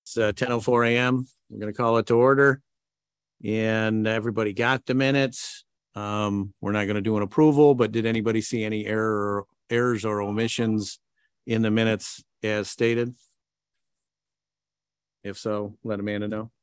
It's 10:04 a.m. We're going to call it to order. And everybody got the minutes. We're not going to do an approval, but did anybody see any errors or omissions in the minutes as stated? If so, let Amanda know.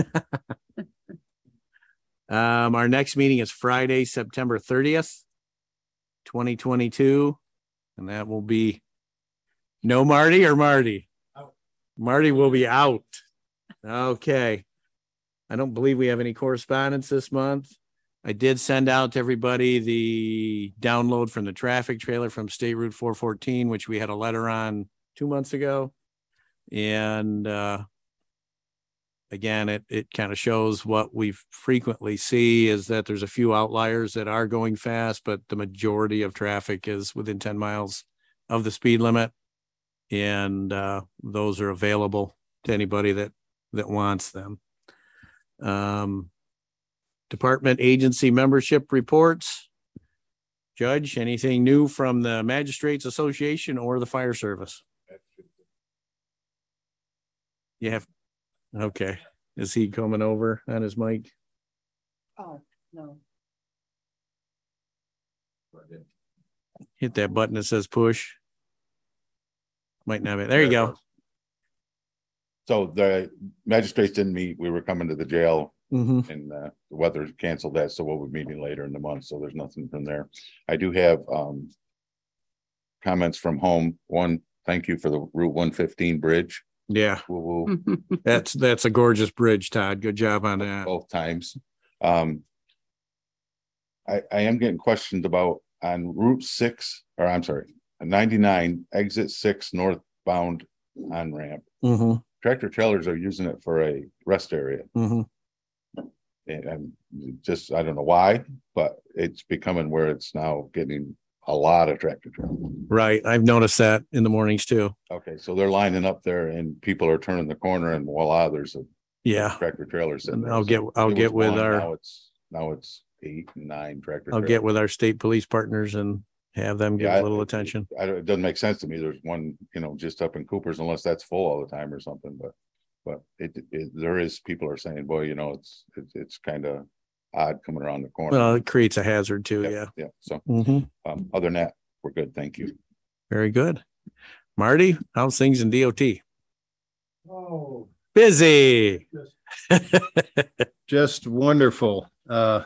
Our next meeting is Friday, September 30th, 2022. And that will be no Marty or Marty? Out. Marty will be out. Okay. I don't believe we have any correspondence this month. I did send out to everybody the download from the traffic trailer from State Route 414, which we had a letter on 2 months ago. And again, it kind of shows what we frequently see is that there's a few outliers that are going fast, but the majority of traffic is within 10 miles of the speed limit. And those are available to anybody that wants them. Department agency membership reports. Judge, anything new from the Magistrates Association or the Fire Service? You have, okay. Is he coming over on his mic? Oh, no. Hit that button that says push. Might not be. There you go. So the magistrates didn't meet. We were coming to the jail. Mm-hmm. And the weather canceled that, so we'll be meeting later in the month. So there's nothing from there. I do have comments from home. One, thank you for the Route 115 bridge. Yeah, Woo-woo. that's a gorgeous bridge, Todd. Good job on that. Both times. I am getting questioned about on Route 6, or I'm sorry, 99 exit 6 northbound on ramp. Mm-hmm. Tractor trailers are using it for a rest area. Mm-hmm. And just, I don't know why, but it's becoming where it's now getting a lot of tractor trailers. Right. I've noticed that in the mornings too. Okay. So they're lining up there and people are turning the corner and voila, there's a tractor trailer sitting there. I'll get with our, now it's 8 and 9 tractor I'll trailers. Get with our state police partners and have them give a little attention. It doesn't make sense to me. There's one, just up in Cooper's, unless that's full all the time or something, but there is, people are saying, boy, it's kind of odd coming around the corner. Well, it creates a hazard too. Yeah. So Mm-hmm. other than that, we're good. Thank you. Very good. Marty, how's things in DOT? Oh, busy. Just wonderful. I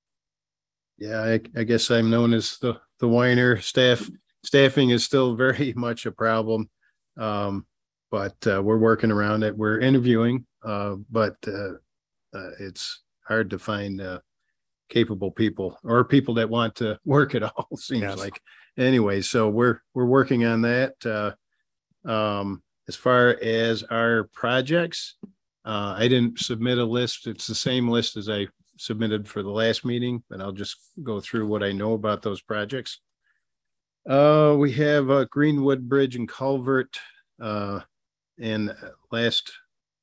guess I'm known as the whiner. Staffing is still very much a problem. But we're working around it. We're interviewing, but it's hard to find capable people or people that want to work at all. Seems like. Anyway, so we're working on that. As far as our projects, I didn't submit a list. It's the same list as I submitted for the last meeting, but I'll just go through what I know about those projects. We have Greenwood Bridge and Culvert. And last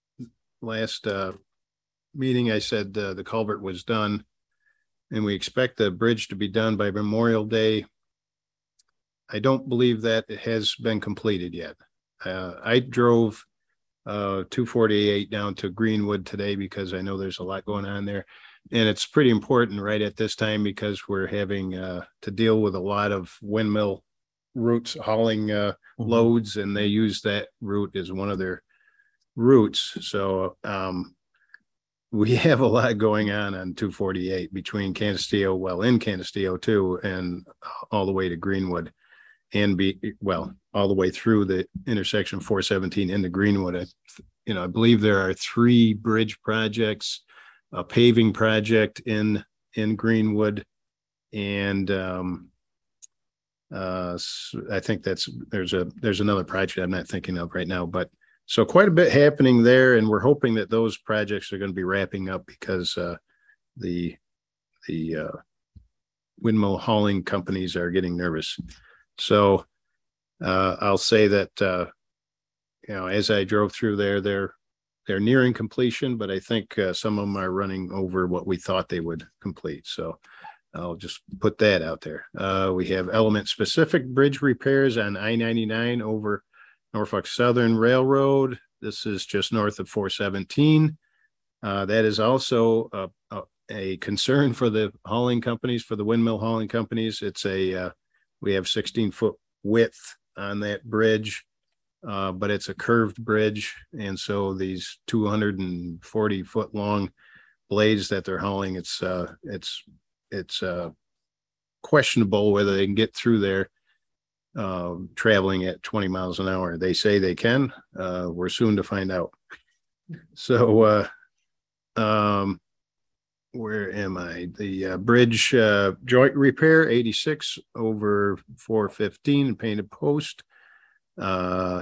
meeting, I said the culvert was done, and we expect the bridge to be done by Memorial Day. I don't believe that it has been completed yet. I drove 248 down to Greenwood today because I know there's a lot going on there, and it's pretty important right at this time because we're having to deal with a lot of windmill routes hauling loads, and they use that route as one of their routes. So we have a lot going on 248 between Canisteo, in Canisteo too, and all the way to Greenwood, and all the way through the intersection 417 into Greenwood. I believe there are 3 bridge projects, a paving project in Greenwood, and I think there's another project I'm not thinking of right now, but so quite a bit happening there, and we're hoping that those projects are going to be wrapping up because the windmill hauling companies are getting nervous. So I'll say that as I drove through there, they're nearing completion, but I think some of them are running over what we thought they would complete. So I'll just put that out there. We have element-specific bridge repairs on I-99 over Norfolk Southern Railroad. This is just north of 417. That is also a concern for the hauling companies, for the windmill hauling companies. It's we have 16-foot width on that bridge, but it's a curved bridge. And so these 240-foot long blades that they're hauling, it's questionable whether they can get through there traveling at 20 miles an hour. They say they can. We're soon to find out. So where am I? The bridge joint repair 86 over 415 and painted post. Yeah,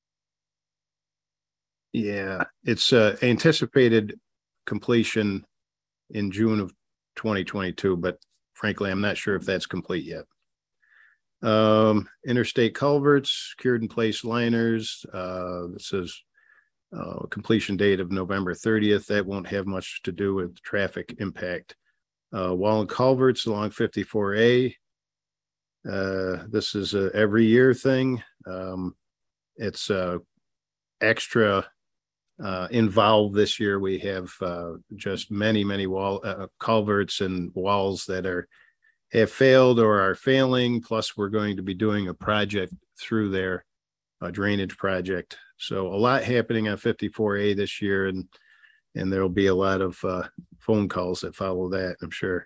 it's anticipated completion in June of 2022, but frankly, I'm not sure if that's complete yet. Interstate culverts, cured in place liners. This is completion date of November 30th. That won't have much to do with traffic impact. Wall and culverts along 54A. This is a every year thing. It's extra involved this year. We have just many wall culverts and walls that have failed or are failing. Plus, we're going to be doing a project through there, a drainage project. So a lot happening on 54A this year, and there'll be a lot of phone calls that follow that, I'm sure.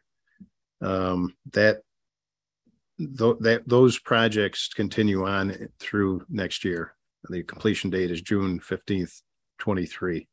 Those projects continue on through next year. The completion date is June 15th, 23.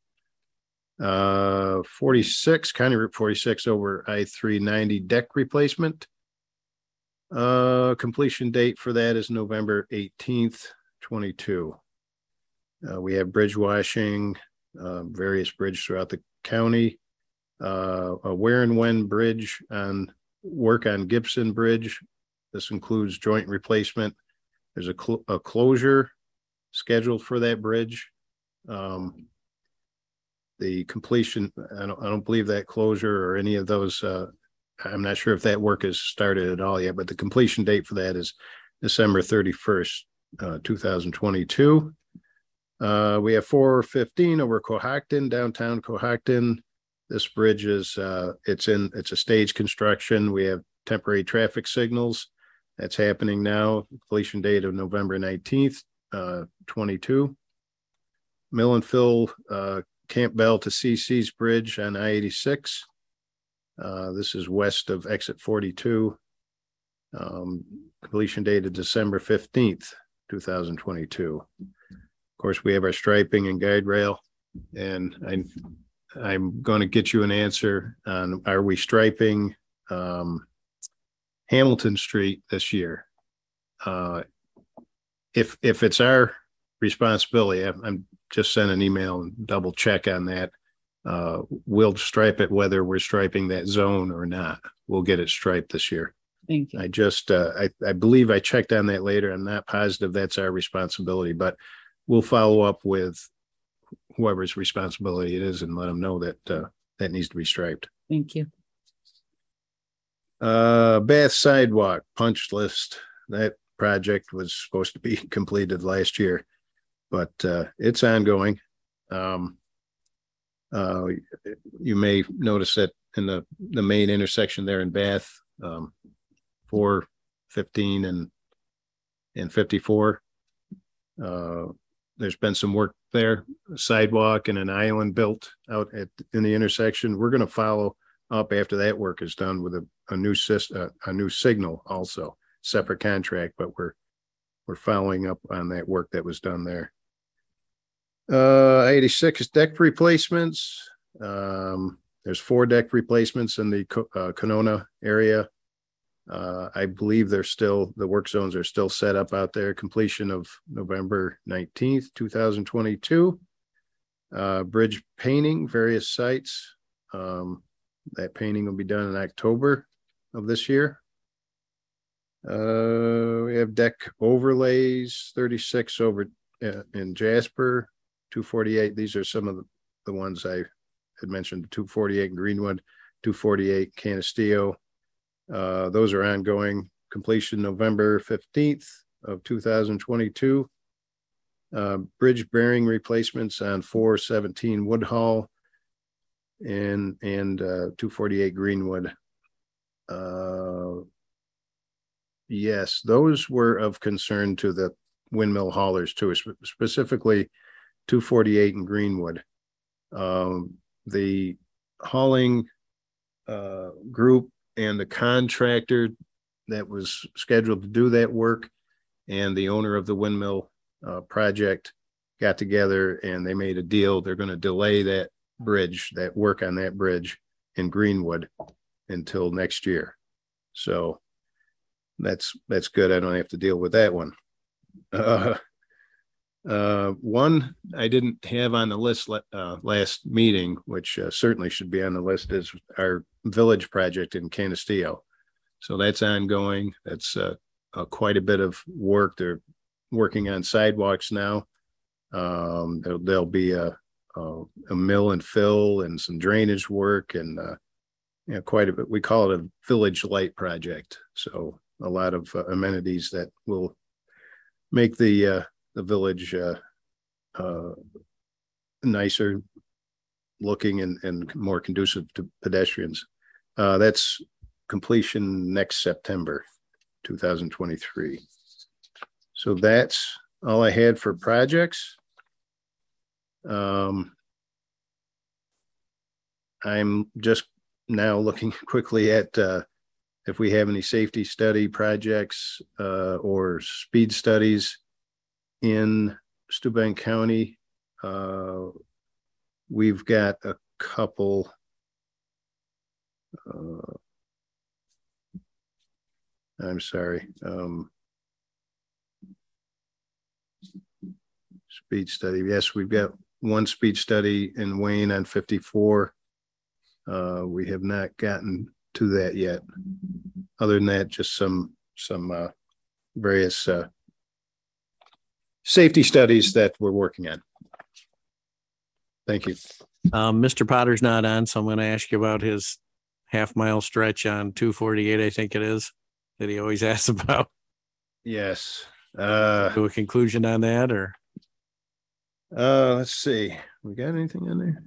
46, County Route 46 over I-390 deck replacement. Completion date for that is November 18th, 22. We have bridge washing, various bridges throughout the county. A where and when bridge on work on Gibson Bridge. This includes joint replacement. There's a closure scheduled for that bridge. The completion, I don't believe that closure or any of those. I'm not sure if that work has started at all yet, but the completion date for that is December 31st, 2022. We have 415 over Cohocton, downtown Cohocton. This bridge is it's a stage construction. We have temporary traffic signals. That's happening now. Completion date of November 19th, 22. Mill and fill Campbell to CC's Bridge on I-86. This is west of exit 42. Completion date of December 15th, 2022. Of course, we have our striping and guide rail, and I'm going to get you an answer on, are we striping Hamilton Street this year? If it's our responsibility, I'm just send an email and double check on that. We'll stripe it whether we're striping that zone or not. We'll get it striped this year. Thank you. I just I believe I checked on that later. I'm not positive that's our responsibility, but we'll follow up with whoever's responsibility it is and let them know that that needs to be striped. Thank you. Bath sidewalk punch list. That project was supposed to be completed last year, but it's ongoing. You may notice that in the main intersection there in Bath, 415 and 54. There's been some work there, a sidewalk and an island built out in the intersection. We're going to follow up after that work is done with a new system, a new signal, also separate contract, but we're following up on that work that was done there. 86 deck replacements. There's 4 deck replacements in the Canona area. I believe the work zones are still set up out there. Completion of November 19th, 2022. Bridge painting, various sites. That painting will be done in October of this year. We have deck overlays, 36 over in Jasper, 248. These are some of the ones I had mentioned, 248 in Greenwood, 248 Canastillo. Those are ongoing. Completion November 15th of 2022. Bridge bearing replacements on 417 Woodhall and 248 Greenwood. Yes, those were of concern to the windmill haulers too, specifically 248 and Greenwood. The hauling group and the contractor that was scheduled to do that work and the owner of the windmill project got together and they made a deal. They're going to delay that bridge, that work on that bridge in Greenwood until next year. So that's good. I don't have to deal with that one. One I didn't have on the list last meeting, which certainly should be on the list, is our village project in Canisteo. So that's ongoing. That's quite a bit of work. They're working on sidewalks now. There'll be a mill and fill and some drainage work and quite a bit. We call it a village light project. So a lot of amenities that will make the village nicer looking and more conducive to pedestrians. That's completion next September 2023. So that's all I had for projects. I'm just now looking quickly at if we have any safety study projects or speed studies in Steuben County. We've got a couple. I'm sorry. Speed study. Yes, we've got one speed study in Wayne on 54. We have not gotten to that yet. Other than that, just some various safety studies that we're working on. Thank you. Mr. Potter's not on, so I'm going to ask you about his half-mile stretch on 248, I think it is, that he always asks about. Yes. To a conclusion on that, or? Let's see. We got anything on there?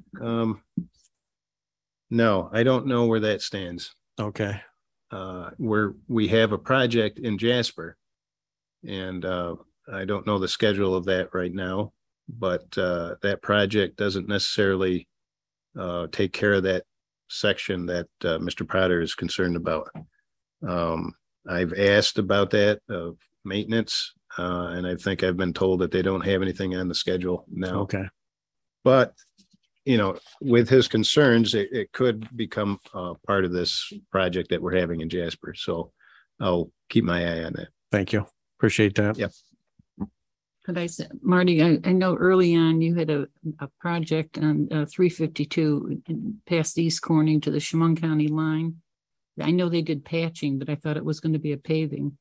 No, I don't know where that stands. Okay. We have a project in Jasper, and I don't know the schedule of that right now, but that project doesn't necessarily take care of that section that Mr. Potter is concerned about. I've asked about that maintenance, and I think I've been told that they don't have anything on the schedule now. Okay. But with his concerns, it could become part of this project that we're having in Jasper. So I'll keep my eye on that. Thank you. Appreciate that. Yep. Could I say, Marty, I know early on you had a project on 352 past East Corning to the Chemung County line. I know they did patching, but I thought it was going to be a paving.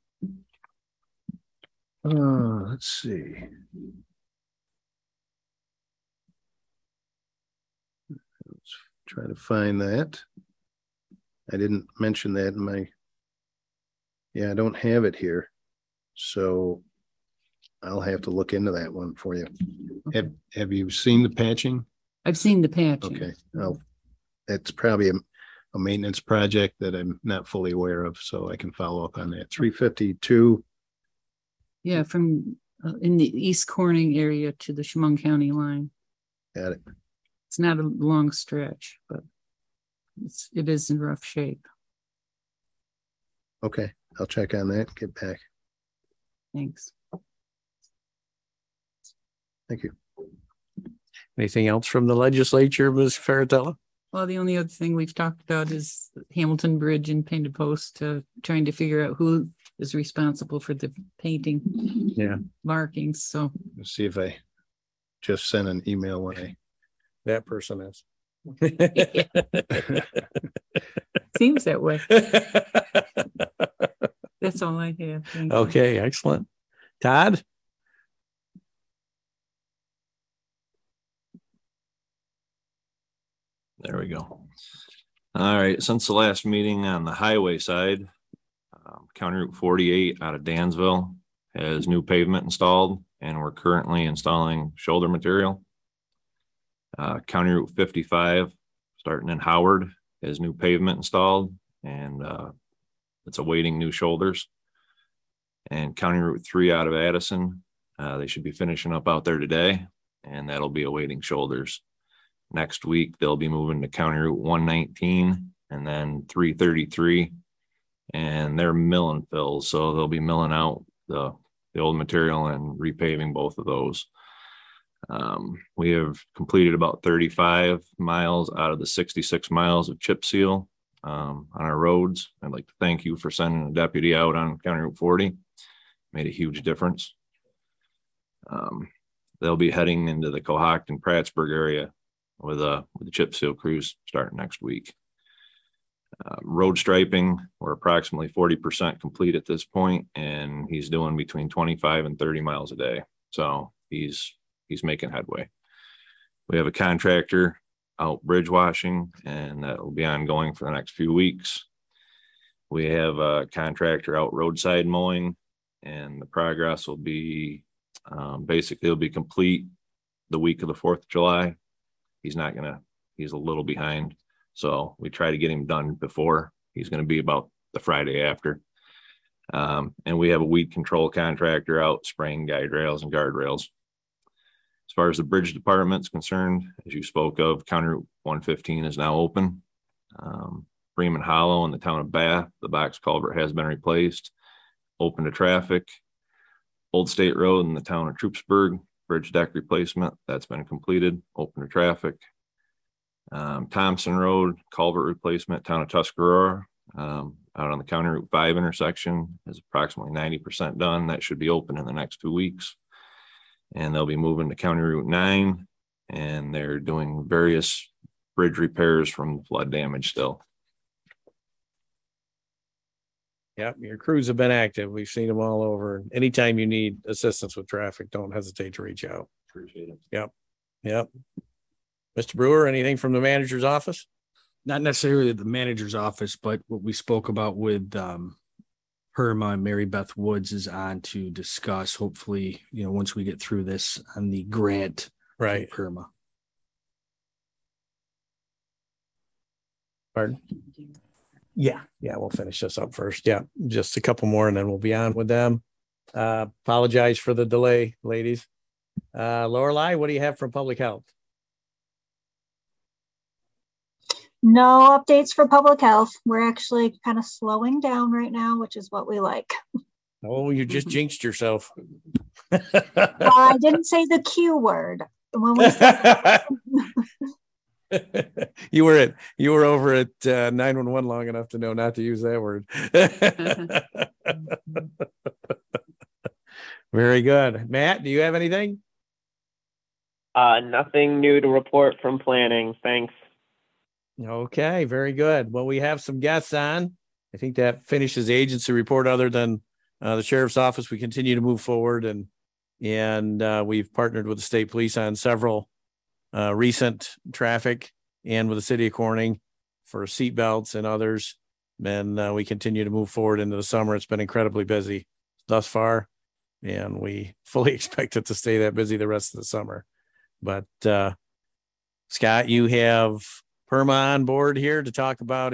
Let's see. Let's try to find that. I didn't mention that in my. Yeah, I don't have it here, so I'll have to look into that one for you. Have you seen the patching? I've seen the patching. Okay. It's probably a maintenance project that I'm not fully aware of, so I can follow up on that. 352. Yeah, from in the East Corning area to the Chemung County line. Got it. It's not a long stretch, but it is in rough shape. Okay, I'll check on that. Get back. Thanks. Thank you. Anything else from the legislature, Ms. Faratella? Well, the only other thing we've talked about is Hamilton Bridge and Painted Post, trying to figure out who is responsible for the painting markings. So Let's see if I just sent an email when That person is. seems that way. That's all I have. Thank you. Okay, excellent. Todd? There we go. All right. Since the last meeting on the highway side, County Route 48 out of Dansville has new pavement installed and we're currently installing shoulder material. County Route 55, starting in Howard, has new pavement installed, and it's awaiting new shoulders. And County Route 3 out of Addison, they should be finishing up out there today, and that'll be awaiting shoulders. Next week, they'll be moving to County Route 119 and then 333, and they're mill and fill, so they'll be milling out the old material and repaving both of those. We have completed about 35 miles out of the 66 miles of chip seal on our roads. I'd like to thank you for sending a deputy out on County Route 40. Made a huge difference. They'll be heading into the Cohocton Prattsburgh area with the chip seal crews starting next week. Road striping, we're approximately 40% complete at this point, and he's doing between 25 and 30 miles a day. So he's making headway. We have a contractor out bridge washing, and that will be ongoing for the next few weeks. We have a contractor out roadside mowing, and the progress will be basically it'll be complete the week of the 4th of July. He's a little behind. So we try to get him done before. He's going to be about the Friday after. And we have a weed control contractor out spraying guide rails and guardrails. As far as the bridge department is concerned, as you spoke of, County Route 115 is now open. Freeman Hollow in the town of Bath, the box culvert has been replaced, open to traffic. Old State Road in the town of Troopsburg, bridge deck replacement, that's been completed, open to traffic. Thompson Road, culvert replacement, town of Tuscarora, out on the County Route 5 intersection is approximately 90% done. That should be open in the next 2 weeks. And they'll be moving to County Route 9, and they're doing various bridge repairs from flood damage still. Yep, your crews have been active. We've seen them all over. Anytime you need assistance with traffic, don't hesitate to reach out. Appreciate it. Yep. Mr. Brewer, anything from the manager's office? Not necessarily the manager's office, but what we spoke about with Perma and Mary Beth Woods is on to discuss, hopefully, once we get through this on the grant. Right. Perma. Pardon? Yeah, we'll finish this up first. Yeah, just a couple more and then we'll be on with them. Apologize for the delay, ladies. Lorelei, what do you have from public health? No updates for public health. We're actually kind of slowing down right now, which is what we like. Oh, you just jinxed yourself. I didn't say the Q word. When we said you were over at 911 long enough to know not to use that word. Very good. Matt, do you have anything? Nothing new to report from planning. Thanks. Okay, very good. Well, we have some guests on. I think that finishes the agency report. Other than the sheriff's office, we continue to move forward, and we've partnered with the state police on several recent traffic and with the city of Corning for seat belts and others. And we continue to move forward into the summer. It's been incredibly busy thus far, and we fully expect it to stay that busy the rest of the summer. But Scott, you have Perma on board here to talk about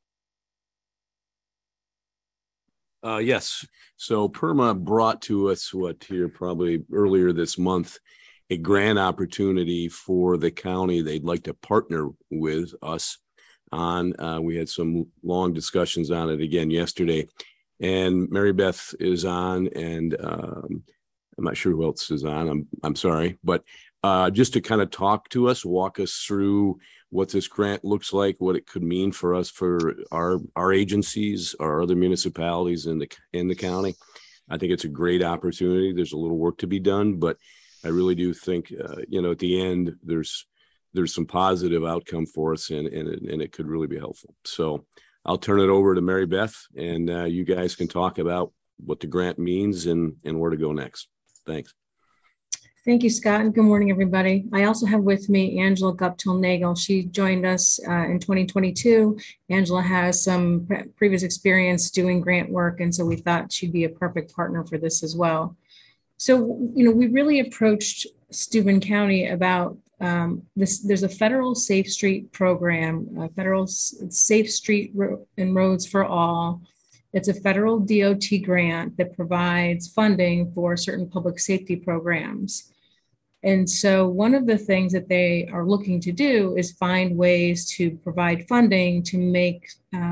yes. So Perma brought to us probably earlier this month, a grant opportunity for the county. They'd like to partner with us on. We had some long discussions on it again yesterday, and Mary Beth is on, and I'm not sure who else is on. I'm sorry, but just to kind of talk to us, walk us through what this grant looks like, what it could mean for us, for our agencies, our other municipalities in the county. I think it's a great opportunity. There's a little work to be done, but I really do think, at the end, there's some positive outcome for us, and it could really be helpful. So I'll turn it over to Mary Beth, and you guys can talk about what the grant means and where to go next. Thanks. Thank you, Scott, and good morning, everybody. I also have with me Angela Guptill-Nagel. She joined us in 2022. Angela has some previous experience doing grant work, and so we thought she'd be a perfect partner for this as well. So, we really approached Steuben County about this. There's a federal Safe Street program, federal Safe Street and Roads for All. It's a federal DOT grant that provides funding for certain public safety programs. And so one of the things that they are looking to do is find ways to provide funding to make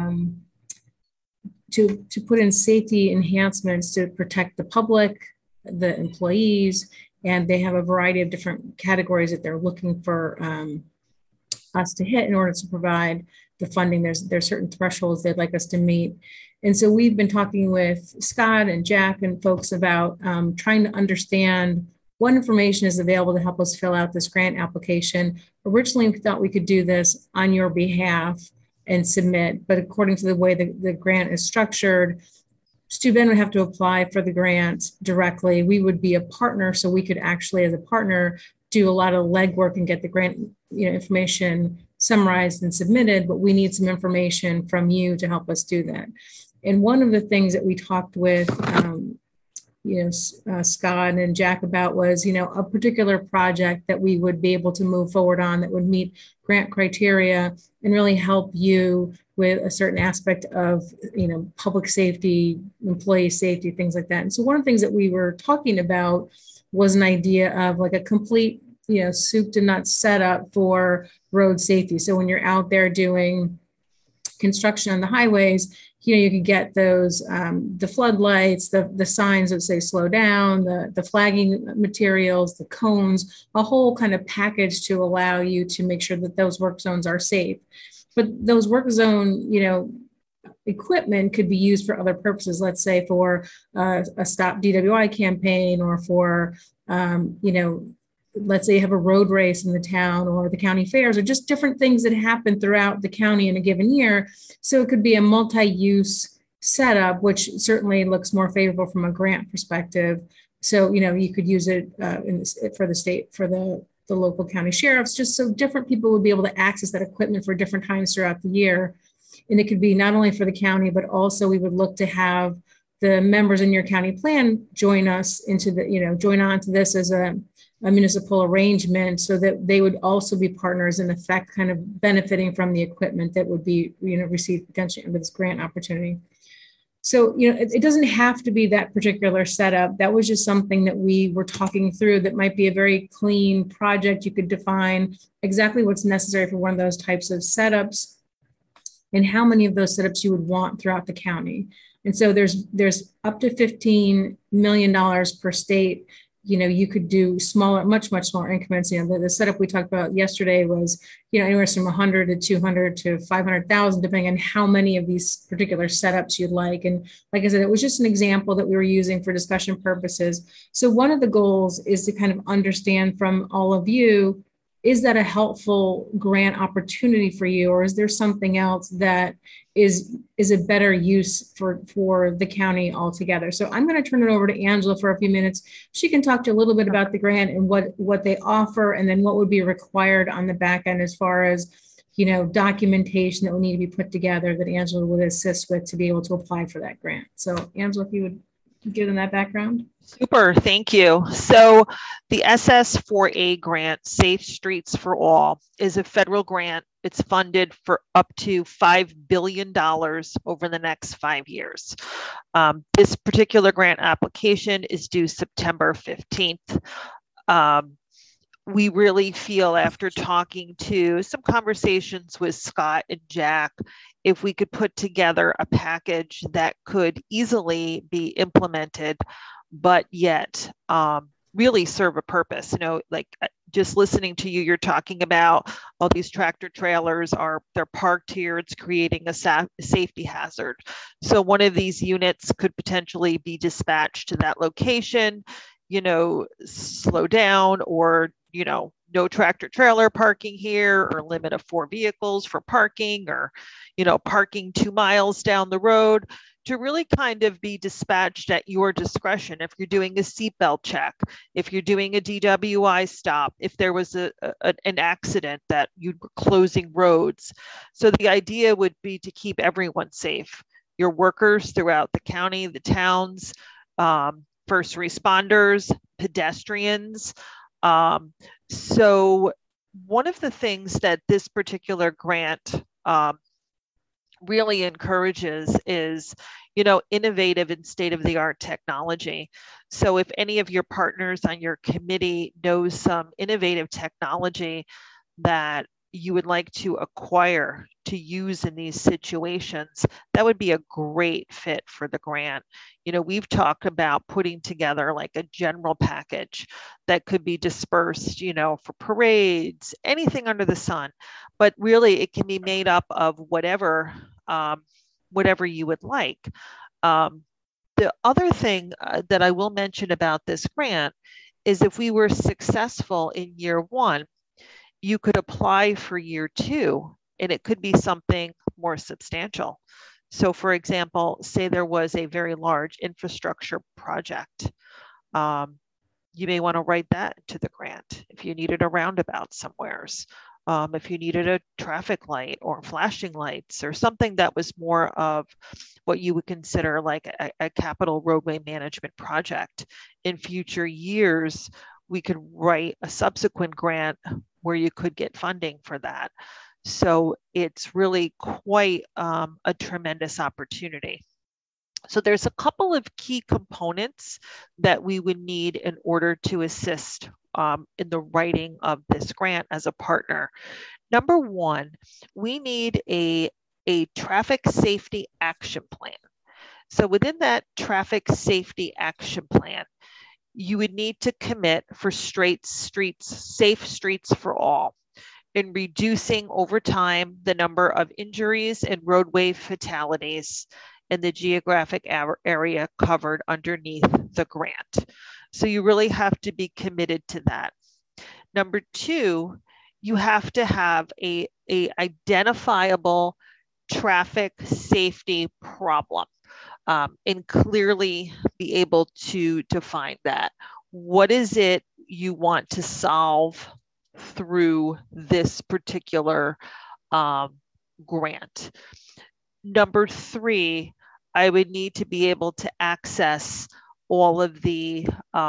to put in safety enhancements to protect the public, the employees, and they have a variety of different categories that they're looking for us to hit in order to provide the funding. There's certain thresholds they'd like us to meet. And so we've been talking with Scott and Jack and folks about trying to understand what information is available to help us fill out this grant application. Originally, we thought we could do this on your behalf and submit, but according to the way the grant is structured, Steuben would have to apply for the grant directly. We would be a partner, so we could actually, as a partner, do a lot of legwork and get the grant information summarized and submitted, but we need some information from you to help us do that. And one of the things that we talked with Scott and Jack about was, a particular project that we would be able to move forward on that would meet grant criteria and really help you with a certain aspect of, public safety, employee safety, things like that. And so one of the things that we were talking about was an idea of like a complete, soup to nuts setup for road safety. So when you're out there doing construction on the highways, you can get those, the floodlights, the signs that say slow down, the flagging materials, the cones, a whole kind of package to allow you to make sure that those work zones are safe. But those work zone, equipment could be used for other purposes, let's say for a Stop DWI campaign or for, let's say you have a road race in the town or the county fairs or just different things that happen throughout the county in a given year. So it could be a multi-use setup, which certainly looks more favorable from a grant perspective. So, you could use it for the state, for the local county sheriffs, just so different people would be able to access that equipment for different times throughout the year. And it could be not only for the county, but also we would look to have the members in your county plan join us into the, join on to this as a municipal arrangement so that they would also be partners in effect, kind of benefiting from the equipment that would be, received potentially under this grant opportunity. So, it doesn't have to be that particular setup. That was just something that we were talking through that might be a very clean project. You could define exactly what's necessary for one of those types of setups and how many of those setups you would want throughout the county. And so there's up to $15 million per state. You could do smaller, much smaller increments. The setup we talked about yesterday was, anywhere from 100 to 200 to 500,000, depending on how many of these particular setups you'd like. And like I said, it was just an example that we were using for discussion purposes. So one of the goals is to kind of understand from all of you, is that a helpful grant opportunity for you? Or is there something else that is a better use for the county altogether? So I'm going to turn it over to Angela for a few minutes. She can talk to you a little bit about the grant and what they offer, and then what would be required on the back end as far as, documentation that will need to be put together that Angela would assist with to be able to apply for that grant. So Angela, if you would give them that background. Super, thank you. So the SS4A grant, Safe Streets for All, is a federal grant. It's funded for up to $5 billion over the next 5 years. This particular grant application is due September 15th. We really feel, after talking to some conversations with Scott and Jack, if we could put together a package that could easily be implemented, but yet really serve a purpose. Like just listening to you, you're talking about all these tractor trailers they're parked here. It's creating a safety hazard. So one of these units could potentially be dispatched to that location, slow down, or, no tractor trailer parking here, or limit of 4 vehicles for parking, or, parking 2 miles down the road, to really kind of be dispatched at your discretion. If you're doing a seatbelt check, if you're doing a DWI stop, if there was an accident that you're closing roads. So the idea would be to keep everyone safe, your workers throughout the county, the towns, first responders, pedestrians. So one of the things that this particular grant really encourages is, innovative and state-of-the-art technology. So if any of your partners on your committee knows some innovative technology that you would like to acquire to use in these situations, that would be a great fit for the grant. We've talked about putting together like a general package that could be dispersed, for parades, anything under the sun, but really it can be made up of whatever you would like. The other thing that I will mention about this grant is if we were successful in year one, you could apply for year two, and it could be something more substantial. So for example, say there was a very large infrastructure project. You may want to write that to the grant if you needed a roundabout somewheres. If you needed a traffic light or flashing lights or something that was more of what you would consider like a capital roadway management project. In future years, we could write a subsequent grant where you could get funding for that. So it's really quite a tremendous opportunity. So there's a couple of key components that we would need in order to assist in the writing of this grant as a partner. Number one, we need a traffic safety action plan. So within that traffic safety action plan, you would need to commit for safe streets for all, in reducing over time the number of injuries and roadway fatalities in the geographic area covered underneath the grant. So you really have to be committed to that. Number two, you have to have a identifiable traffic safety problem. And clearly be able to define that. What is it you want to solve through this particular grant? Number three, I would need to be able to access all of the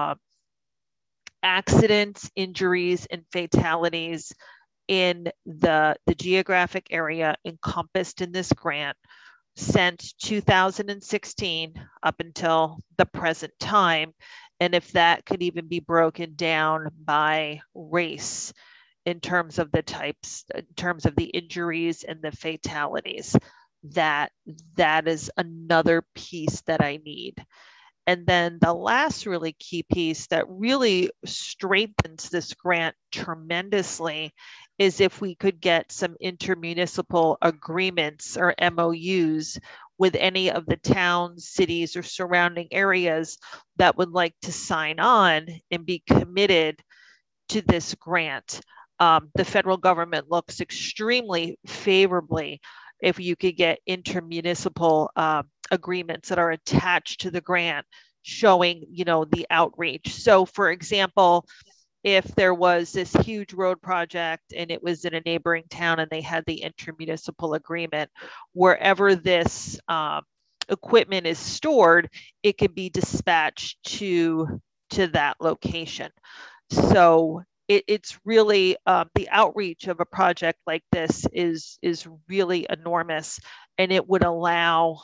accidents, injuries, and fatalities in the geographic area encompassed in this grant since 2016 up until the present time, and if that could even be broken down by race in terms of the types, in terms of the injuries and the fatalities, that is another piece that I need. And then the last really key piece that really strengthens this grant tremendously is if we could get some intermunicipal agreements or MOUs with any of the towns, cities, or surrounding areas that would like to sign on and be committed to this grant. The federal government looks extremely favorably if you could get intermunicipal agreements that are attached to the grant showing, the outreach. So for example, if there was this huge road project and it was in a neighboring town and they had the intermunicipal agreement, wherever this equipment is stored, it could be dispatched to that location. So it's really the outreach of a project like this is really enormous, and it would allow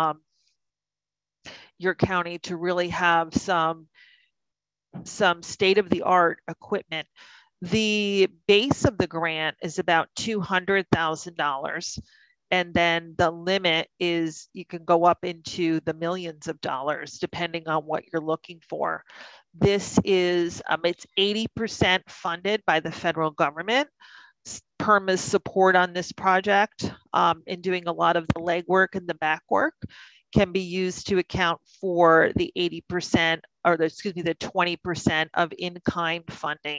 your county to really have some state-of-the-art equipment. The base of the grant is about $200,000. And then the limit is you can go up into the millions of dollars, depending on what you're looking for. This is, it's 80% funded by the federal government. PERMA's support on this project in doing a lot of the legwork and the back work can be used to account for the 80% or the 20% of in-kind funding.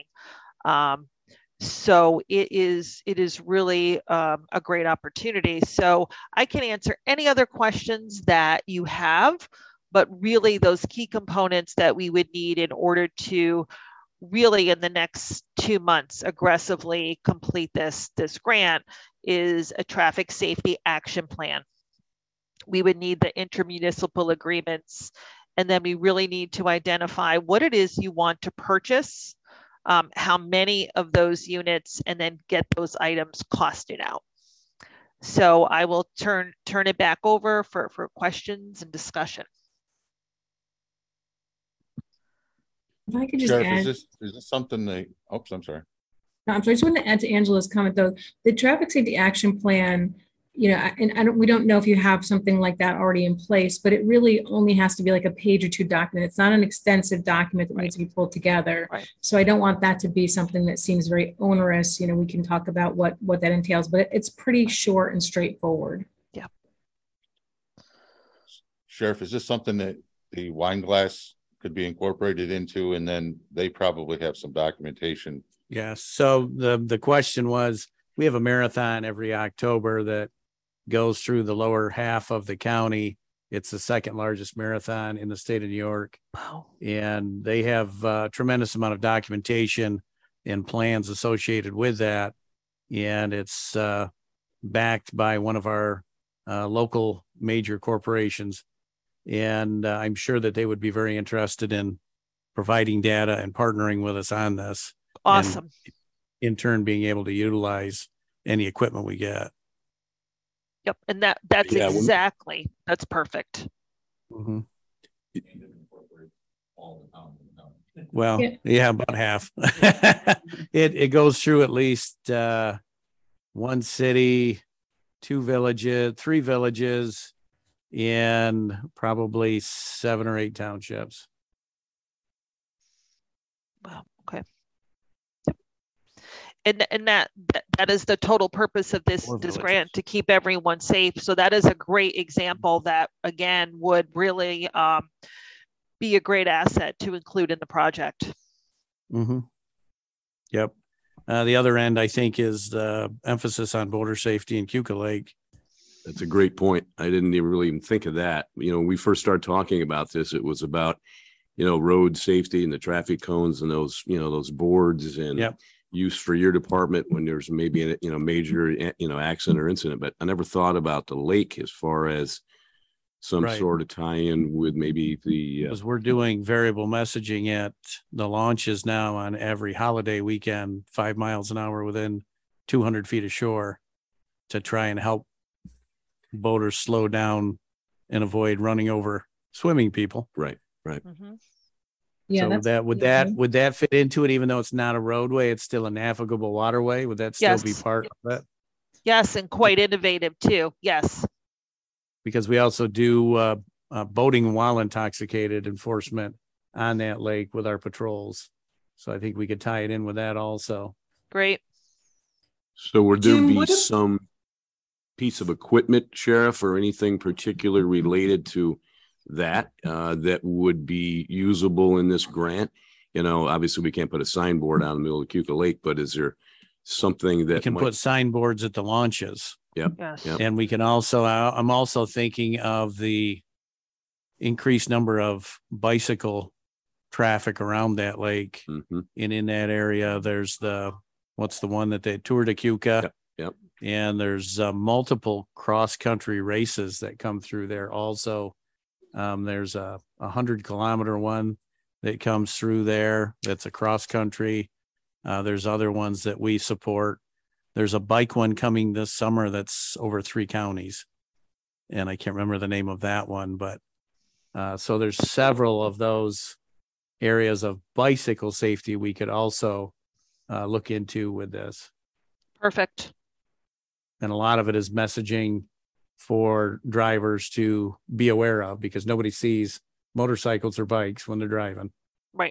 So it is really a great opportunity. So I can answer any other questions that you have, but really those key components that we would need in order to really in the next 2 months aggressively complete this grant is a traffic safety action plan. We would need the intermunicipal agreements And then we really need to identify what it is you want to purchase, how many of those units, and then get those items costed out. So I will turn it back over for questions and discussion. If I could just Sheriff, add. is this something they, oops, I'm sorry. No, I'm sorry. I just want to add to Angela's comment though. The traffic safety action plan, you know, and we don't know if you have something like that already in place, but it really only has to be like a page or two document. It's not an extensive document that needs to be pulled together. Right. So I don't want that to be something that seems very onerous. You know, we can talk about what that entails, but it's pretty short and straightforward. Yeah. Sheriff, is this something that the wine glass could be incorporated into, and then they probably have some documentation? Yes. So the question was, we have a marathon every October that goes through the lower half of the county. It's the second largest marathon in the state of New York. Wow. And they have a tremendous amount of documentation and plans associated with that. And it's backed by one of our local major corporations. And I'm sure that they would be very interested in providing data and partnering with us on this. Awesome. And in turn, being able to utilize any equipment we get. Yep. And that's Yeah, exactly, that's perfect. Mm-hmm. Well, yeah, about half. It goes through at least one city, 2 villages, 3 villages, and probably 7 or 8 townships. Wow. Okay. And that is the total purpose of this grant, to keep everyone safe. So that is a great example that, again, would really be a great asset to include in the project. Mm-hmm. Yep. The other end, I think, is the emphasis on boater safety in Keuka Lake. That's a great point. I didn't even think of that. You know, when we first started talking about this, it was about, you know, road safety and the traffic cones and those, you know, those boards and Yep. use for your department when there's maybe a, you know, major, you know, accident or incident. But I never thought about the lake as far as some Right. sort of tie-in with maybe the, Because we're doing variable messaging at the launches now on every holiday weekend, 5 miles an hour within 200 feet of shore, to try and help boaters slow down and avoid running over swimming people. right. Mm-hmm. Yeah. So would that fit into it, even though it's not a roadway, it's still a navigable waterway? Would that still be Yes. part of that? Yes, and quite innovative too. Yes. Because we also do boating while intoxicated enforcement on that lake with our patrols. So I think we could tie it in with that also. Great. So would there Jim, be what if- some piece of equipment, Sheriff, or anything particular related to that that would be usable in this grant? You know, obviously we can't put a signboard out in the middle of Keuka Lake, but is there something We that can might, put signboards at the launches. Yes. Yep. And we can also, I'm also thinking of the increased number of bicycle traffic around that lake. Mhm. And in that area, there's what's the one that they Tour de Keuka? Yep. And there's multiple cross-country races that come through there also. There's a 100-kilometer one that comes through there. That's a cross-country. There's other ones that we support. There's a bike one coming this summer that's over 3 counties. And I can't remember the name of that one, but so there's several of those areas of bicycle safety we could also look into with this. Perfect. And a lot of it is messaging for drivers to be aware of, because nobody sees motorcycles or bikes when they're driving. Right.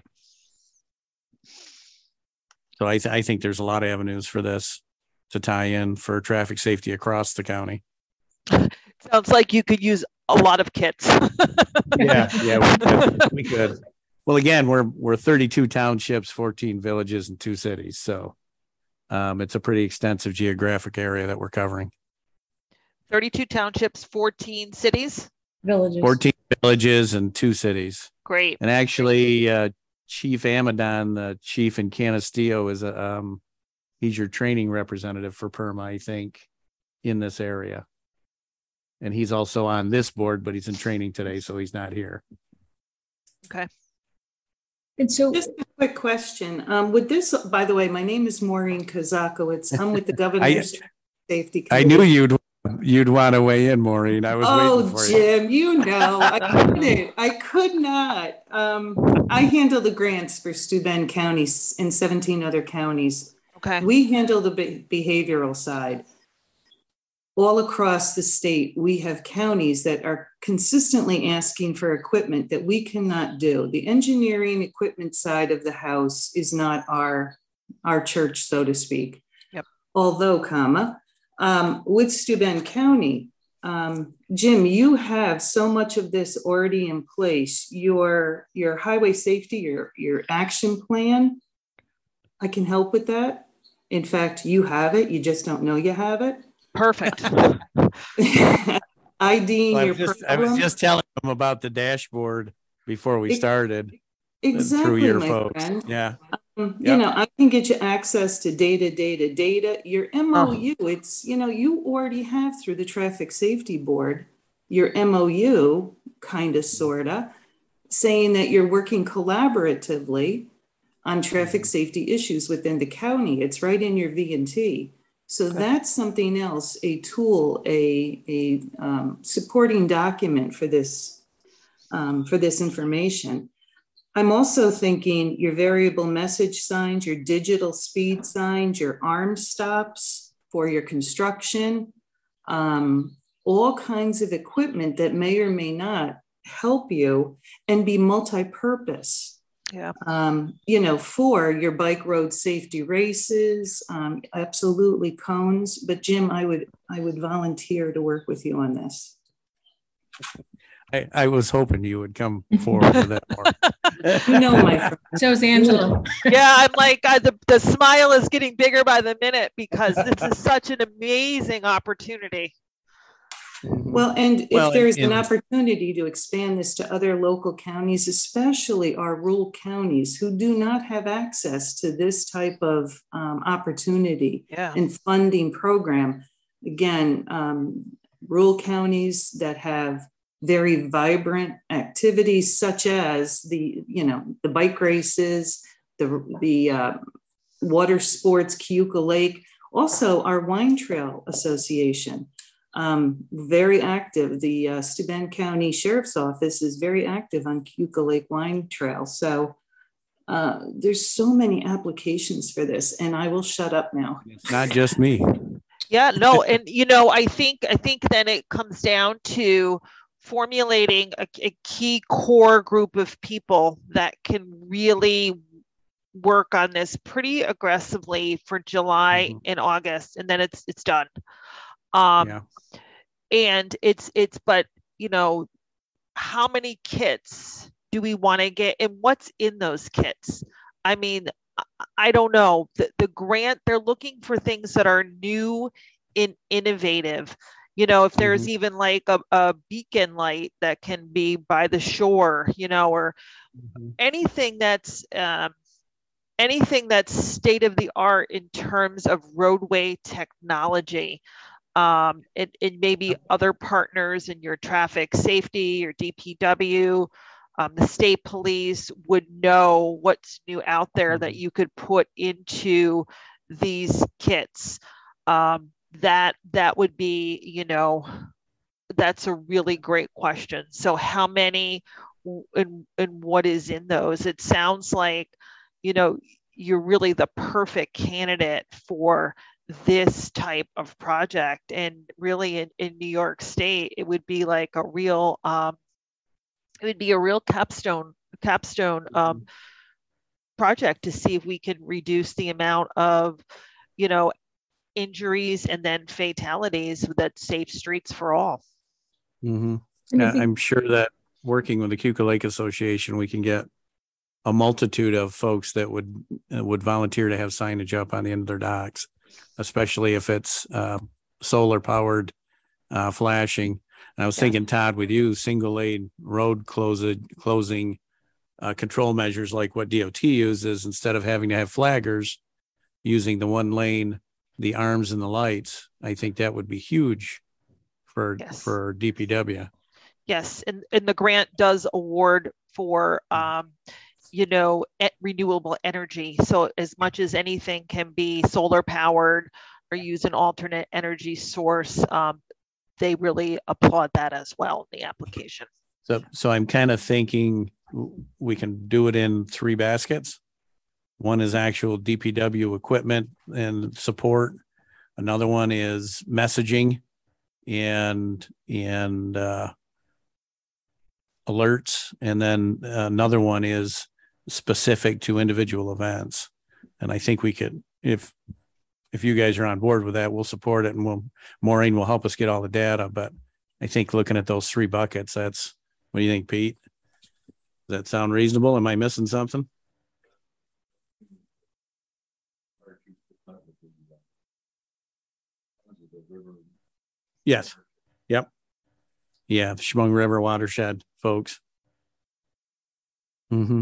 So I think there's a lot of avenues for this to tie in for traffic safety across the county. Sounds like you could use a lot of kits. Yeah, we could. Well, again, we're 32 townships, 14 villages, and 2 cities. So it's a pretty extensive geographic area that we're covering. 32 townships, 14 cities. Villages. 14 villages and 2 cities. Great. And actually, Chief Amadon, the chief in Canastillo, is he's your training representative for PERMA, I think, in this area. And he's also on this board, but he's in training today, so he's not here. Okay. And so, Just a quick question. With this, by the way, my name is Maureen Kozakowicz. I'm with the Governor's Safety I Committee. knew you'd want to weigh in, Maureen. I was waiting for you. Jim, you know, I could not. I handle the grants for Steuben County and 17 other counties. Okay. We handle the behavioral side. All across the state, we have counties that are consistently asking for equipment that we cannot do. The engineering equipment side of the house is not our church, so to speak. Yep. Although, with Steuben County, Jim, you have so much of this already in place. Your highway safety, your action plan, I can help with that. In fact, you have it. You just don't know you have it. Perfect. IDing Well, your I was problem. just telling them about the dashboard before we started. Exactly, Through your my folks. friend. Yeah. You Yep. know, I can get you access to data. Your MOU, it's, you already have through the Traffic Safety Board, your MOU, kind of, sort of, saying that you're working collaboratively on traffic safety issues within the county. It's right in your V&T. So that's something else, a tool, a supporting document for this information. I'm also thinking your variable message signs, your digital speed signs, your arm stops for your construction, all kinds of equipment that may or may not help you and be multi-purpose. Yeah. For your bike road safety races, absolutely cones. But Jim, I would volunteer to work with you on this. I was hoping you would come forward with that more. You know, my friend. so is Angela. Yeah, I'm like, the smile is getting bigger by the minute because this is such an amazing opportunity. Well, and Well, if there's and- an opportunity to expand this to other local counties, especially our rural counties who do not have access to this type of opportunity Yeah. and funding program, again, rural counties that have very vibrant activities such as the bike races, the water sports, Cayuga Lake, also our Wine Trail Association. Very active. The Steuben County Sheriff's Office is very active on Cayuga Lake Wine Trail. So there's so many applications for this, and I will shut up now. It's not just me. Yeah, no, and I think then it comes down to formulating a key core group of people that can really work on this pretty aggressively for July and August, and then it's done. Yeah. And but how many kits do we want to get and what's in those kits? I mean, I don't know. The grant, they're looking for things that are new and innovative. If there's even like a beacon light that can be by the shore, or anything that's state of the art in terms of roadway technology. And maybe other partners in your traffic safety, your DPW, the state police would know what's new out there that you could put into these kits. That would be, that's a really great question. So how many and what is in those? It sounds like, you're really the perfect candidate for this type of project. And really in New York State, it would be like a real, capstone project to see if we can reduce the amount of, injuries and then fatalities that Safe Streets for All. I'm sure that working with the Cayuga Lake Association, we can get a multitude of folks that would volunteer to have signage up on the end of their docks, especially if it's solar powered flashing. And I was thinking, Todd, with you, single lane road closing control measures like what DOT uses, instead of having to have flaggers using the one lane, the arms and the lights. I think that would be huge for DPW. Yes, and the grant does award for renewable energy. So as much as anything can be solar powered or use an alternate energy source, they really applaud that as well in the application. So I'm kind of thinking we can do it in 3 baskets. One is actual DPW equipment and support. Another one is messaging and alerts. And then another one is specific to individual events. And I think we could, if you guys are on board with that, we'll support it, and Maureen will help us get all the data. But I think looking at those 3 buckets, what do you think, Pete? Does that sound reasonable? Am I missing something? Yes. Yep. Yeah. The Chemung River watershed folks. Mm-hmm.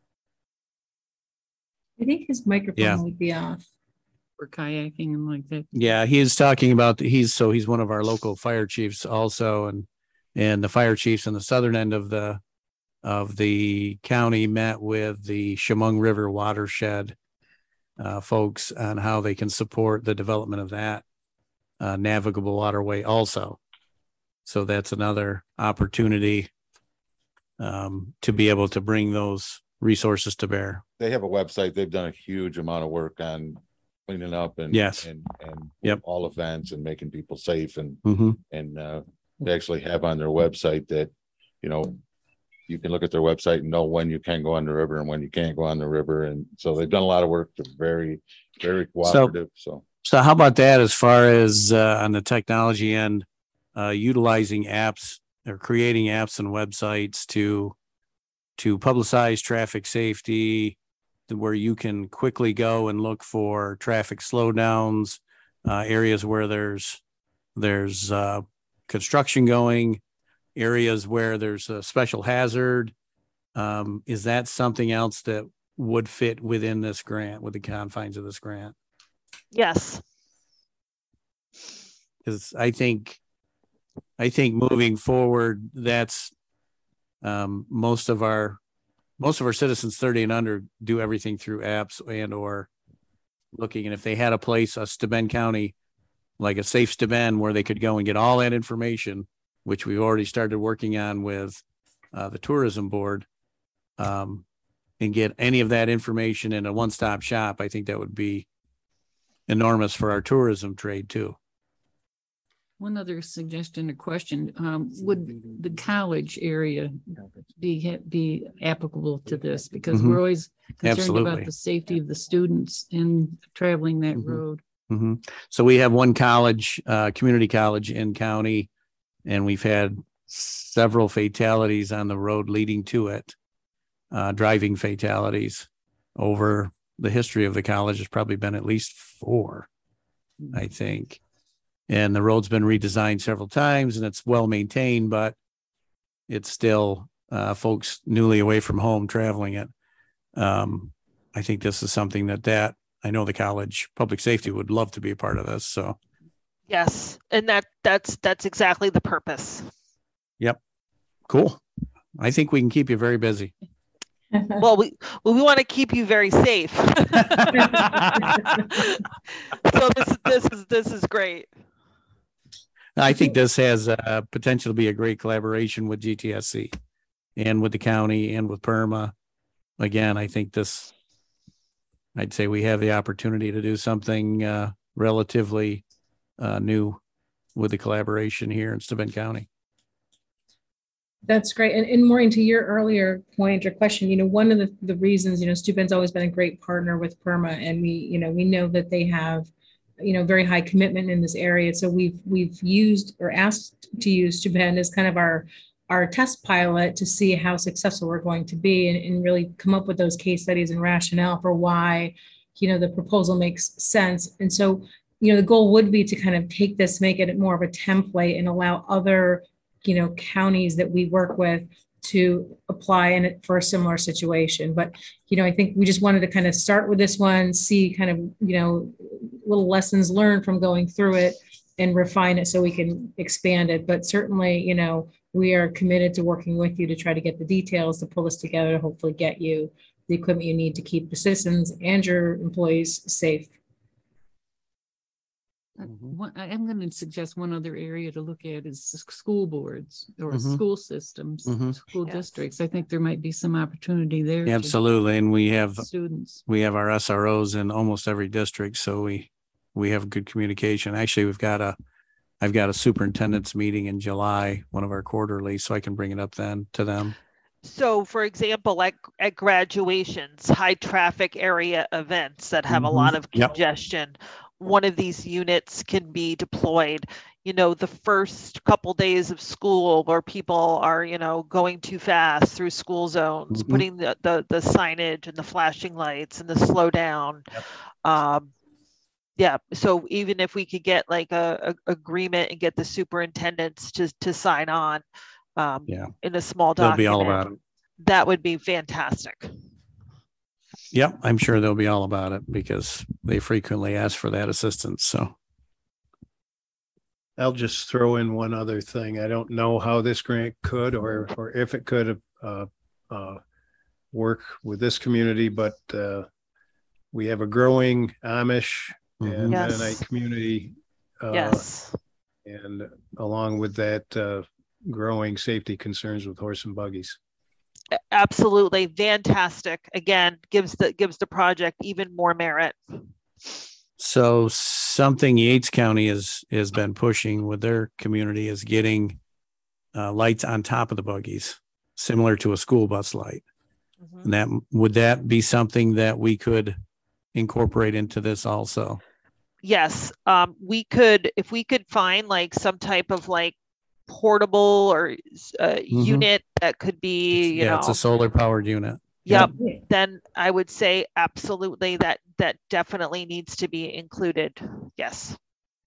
I think his microphone Yeah. would be off. For kayaking and like that. Yeah. He's talking about, he's one of our local fire chiefs also. And the fire chiefs in the southern end of the county met with the Chemung River watershed folks on how they can support the development of that navigable waterway also. So that's another opportunity to be able to bring those resources to bear. They have a website. They've done a huge amount of work on cleaning up and Yes. and Yep. all events and making people safe, and Mm-hmm. they actually have on their website that, you can look at their website and know when you can go on the river and when you can't go on the river. And so they've done a lot of work. They're very, very cooperative. So how about that as far as on the technology end, utilizing apps or creating apps and websites to publicize traffic safety, where you can quickly go and look for traffic slowdowns, areas where there's construction going, areas where there's a special hazard. Is that something else that would fit within this grant, with the confines of this grant? Yes. Because I think moving forward, that's most of our citizens 30 and under do everything through apps and or looking. And if they had a place, a Steuben County, like a Safe Steuben, where they could go and get all that information, which we've already started working on with the tourism board, and get any of that information in a one-stop shop, I think that would be enormous for our tourism trade too. One other suggestion or question, would the college area be applicable to this? Because we're always concerned Absolutely. about the safety of the students in traveling that road. Mm-hmm. So we have one college, community college in county, and we've had several fatalities on the road leading to it, driving fatalities over the history of the college. Has probably been at least 4, I think. And the road's been redesigned several times and it's well maintained, but it's still folks newly away from home traveling it. I think this is something that I know the college public safety would love to be a part of this. So Yes, and that's exactly the purpose. Yep. Cool. I think we can keep you very busy. Well, we want to keep you very safe. So this is great. I think this has potential to be a great collaboration with GTSC and with the county and with PERMA. Again, I think I'd say we have the opportunity to do something relatively new with the collaboration here in Steuben County. That's great. And Maureen, to your earlier point or question, one of the reasons, Steuben's always been a great partner with PERMA, and we know that they have, very high commitment in this area. So we've used or asked to use Steuben as kind of our test pilot to see how successful we're going to be, and really come up with those case studies and rationale for why, the proposal makes sense. And so, the goal would be to kind of take this, make it more of a template, and allow other counties that we work with to apply in it for a similar situation. But, I think we just wanted to kind of start with this one, see kind of, little lessons learned from going through it and refine it so we can expand it. But certainly, we are committed to working with you to try to get the details, to pull this together, to hopefully get you the equipment you need to keep the citizens and your employees safe. I'm going to suggest one other area to look at is school boards or Mhm. school systems, Mhm. school Yes. districts. I think there might be some opportunity there. to Absolutely. And we have Students. our SROs in almost every district. So we have good communication. Actually, I've got a superintendent's meeting in July, one of our quarterly, so I can bring it up then to them. So for example, like at graduations, high traffic area events that have a Mhm. lot of Yep. congestion, one of these units can be deployed, the first couple days of school where people are, going too fast through school zones, Mhm. putting the signage and the flashing lights and the slow down. Yeah, so even if we could get like a agreement and get the superintendents to sign on Yeah. in a small They'll document, be all about it. that would be fantastic. Yep. I'm sure they'll be all about it because they frequently ask for that assistance. So. I'll just throw in one other thing. I don't know how this grant could or if it could work with this community, but we have a growing Amish and Yes. Mennonite community. Yes. And along with that, growing safety concerns with horse and buggies. Absolutely fantastic. Again, gives the project even more merit. So something Yates County has been pushing with their community is getting lights on top of the buggies, similar to a school bus light. Mhm. And would that be something that we could incorporate into this also? Yes, we could, if we could find like some type of like portable or unit that could be, It's a solar powered unit. Yep. Then I would say absolutely that definitely needs to be included. Yes.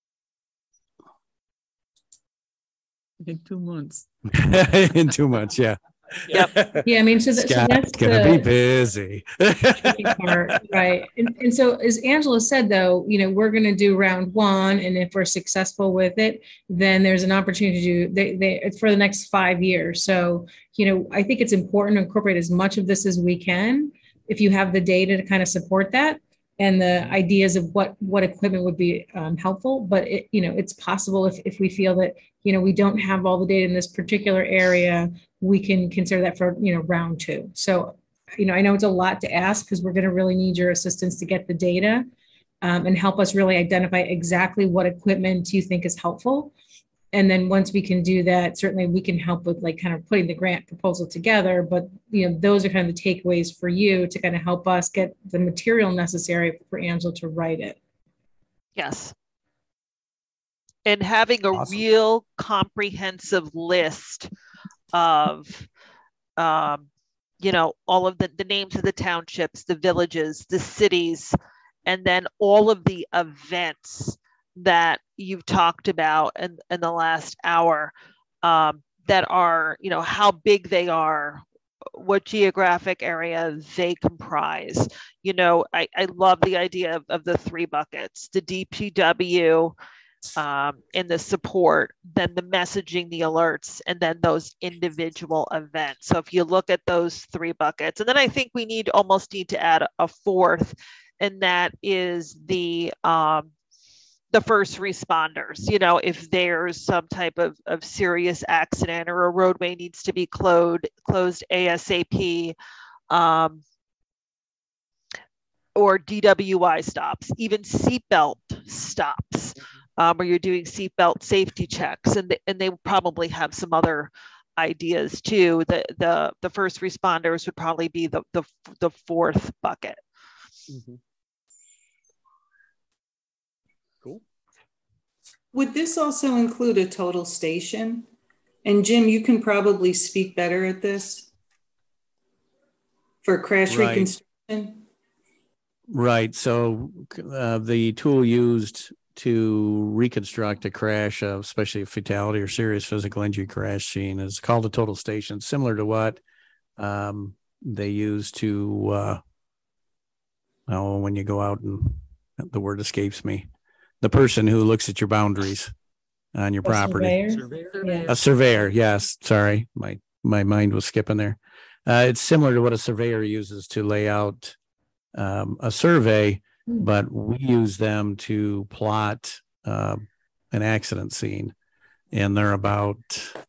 In 2 months. In 2 months, yeah. Yep. Yeah, I mean, so that's gonna be busy. tricky part, right? And so, as Angela said, though, we're going to do round one, and if we're successful with it, then there's an opportunity to do. It's for the next 5 years. So, I think it's important to incorporate as much of this as we can. If you have the data to kind of support that, and the ideas of what equipment would be helpful, but it's possible if we feel that we don't have all the data in this particular area, we can consider that for round two. So I know it's a lot to ask because we're going to really need your assistance to get the data and help us really identify exactly what equipment you think is helpful. And then once we can do that, certainly we can help with like kind of putting the grant proposal together. But those are kind of the takeaways for you to kind of help us get the material necessary for Angela to write it. Yes. And having a real comprehensive list of all of the names of the townships, the villages, the cities, and then all of the events that you've talked about in the last hour that are, how big they are, what geographic area they comprise. I love the idea of the 3 buckets, the DPW, and the support, then the messaging, the alerts, and then those individual events. So if you look at those 3 buckets, and then I think we almost need to add a 4th, and that is the first responders. If there's some type of serious accident or a roadway needs to be closed ASAP, or DWI stops, even seatbelt stops, where you're doing seatbelt safety checks, and they probably have some other ideas too. The first responders would probably be the 4th bucket. Mm-hmm. Cool. Would this also include a total station? And Jim, you can probably speak better at this for crash reconstruction. Right. So the tool used to reconstruct a crash, especially a fatality or serious physical injury crash scene, is called a total station, similar to what they use to, when you go out and the word escapes me, the person who looks at your boundaries. on your A property. surveyor? Yeah. A surveyor, yes, sorry, my mind was skipping there. It's similar to what a surveyor uses to lay out a survey, but we use them to plot an accident scene, and they're about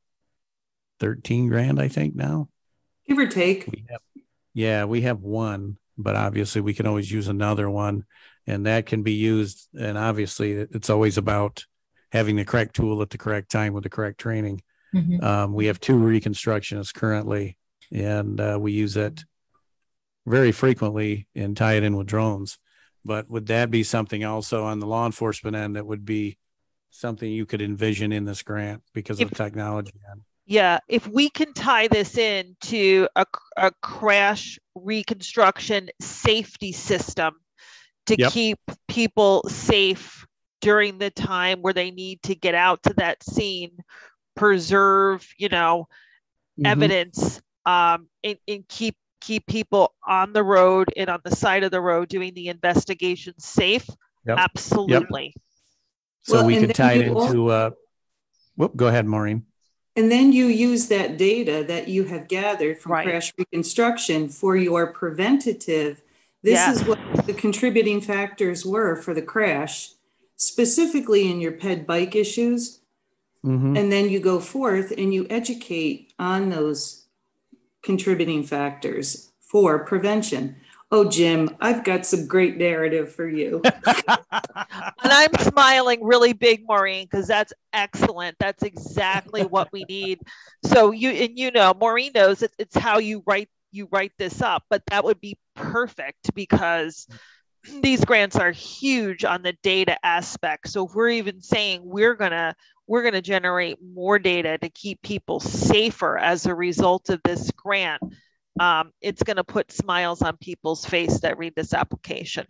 13 grand, I think now. Give or take. We have one, but obviously we can always use another one, and that can be used. And obviously it's always about having the correct tool at the correct time with the correct training. We have 2 reconstructionists currently, and we use it very frequently and tie it in with drones. But would that be something also on the law enforcement end that would be something you could envision in this grant because of technology? Yeah, if we can tie this in to a crash reconstruction safety system to keep people safe during the time where they need to get out to that scene, preserve, evidence, and keep people on the road and on the side of the road doing the investigation safe. Absolutely. So we could tie it into go ahead, Maureen. And then you use that data that you have gathered from crash reconstruction for your preventative. This is what the contributing factors were for the crash, specifically in your ped bike issues. And then you go forth and you educate on those contributing factors for prevention. Oh, Jim, I've got some great narrative for you. And I'm smiling really big, Maureen, because that's excellent. That's exactly what we need. So Maureen knows it's how you write this up, but that would be perfect because these grants are huge on the data aspect. So if we're even saying we're gonna generate more data to keep people safer as a result of this grant, it's going to put smiles on people's face that read this application.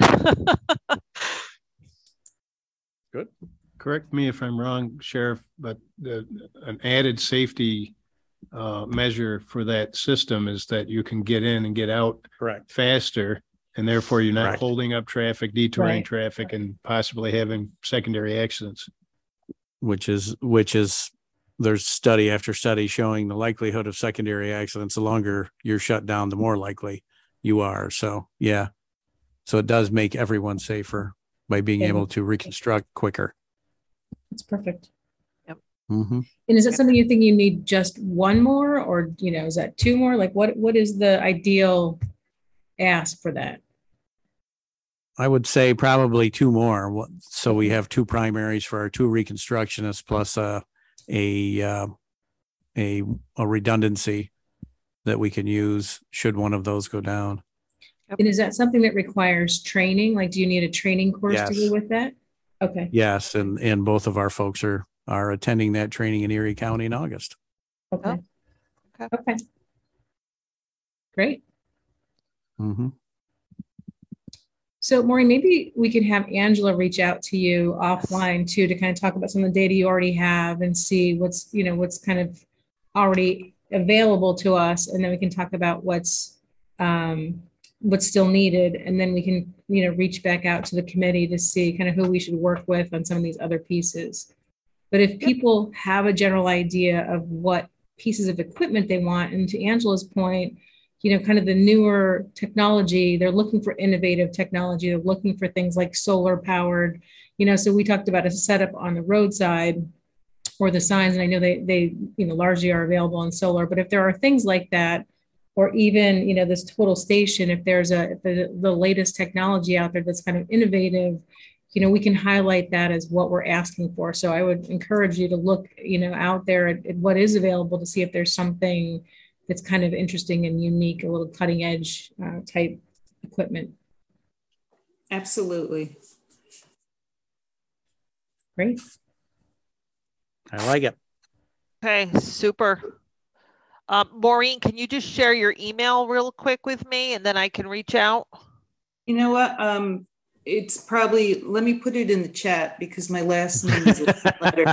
Good. Correct me if I'm wrong, Sheriff, but an added safety measure for that system is that you can get in and get out faster, and therefore you're not holding up traffic, detouring traffic, and possibly having secondary accidents. Which is there's study after study showing the likelihood of secondary accidents, the longer you're shut down, the more likely you are. So, so it does make everyone safer by being able to reconstruct quicker. That's perfect. Yep. And is that something you think you need just one more, or, is that 2 more? Like what is the ideal ask for that? I would say probably 2 more. So we have 2 primaries for our 2 reconstructionists plus a redundancy that we can use should one of those go down. And is that something that requires training? Like, do you need a training course to go with that? Okay. Yes, and both of our folks are attending that training in Erie County in August. Okay. Okay. Great. So Maureen, maybe we could have Angela reach out to you offline too, to kind of talk about some of the data you already have and see what's kind of already available to us. And then we can talk about what's still needed. And then we can, reach back out to the committee to see kind of who we should work with on some of these other pieces. But if people have a general idea of what pieces of equipment they want, and to Angela's point, kind of the newer technology, they're looking for innovative technology. They're looking for things like solar powered, so we talked about a setup on the roadside or the signs. And I know they largely are available on solar, but if there are things like that, or even, this total station, if there's the latest technology out there that's kind of innovative, we can highlight that as what we're asking for. So I would encourage you to look, out there at what is available to see if there's something that's kind of interesting and unique, a little cutting edge type equipment. Absolutely. Great. I like it. Okay, super. Maureen, can you just share your email real quick with me and then I can reach out? You know what? It's probably, let me put it in the chat because my last name is a letter.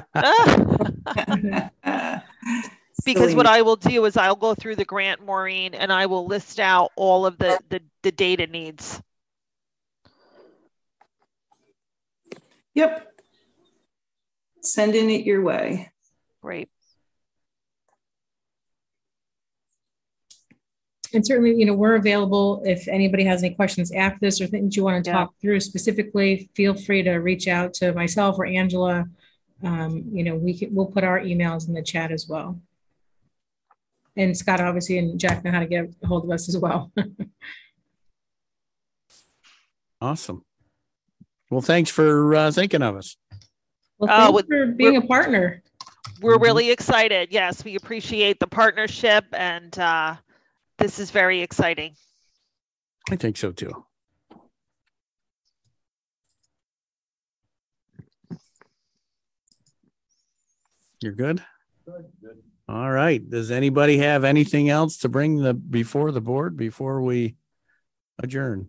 Because what I will do is I'll go through the grant, Maureen, and I will list out all of the data needs. Yep. sending it your way. Great. And certainly, you know, we're available if anybody has any questions after this or things you want to Yeah. talk through specifically, feel free to reach out to myself or Angela. You know, we'll put our emails in the chat as well. And Scott, obviously, and Jack know how to get a hold of us as well. Awesome. Well, thanks for thinking of us. Well, thanks for being a partner. We're really excited. Yes, we appreciate the partnership, and this is very exciting. I think so too. You're good? Good. All right. Does anybody have anything else to bring before the board before we adjourn?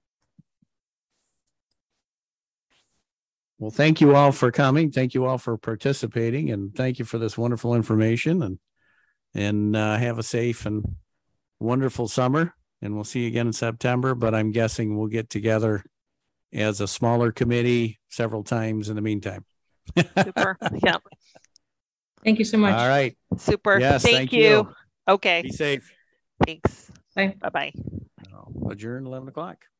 Well, thank you all for coming. Thank you all for participating, and thank you for this wonderful information, and have a safe and wonderful summer, and we'll see you again in September, but I'm guessing we'll get together as a smaller committee several times in the meantime. Super. Yeah. Thank you so much. All right. Super. Yes, thank you. Okay. Be safe. Thanks. Bye. Bye-bye. I'll adjourn 11 o'clock.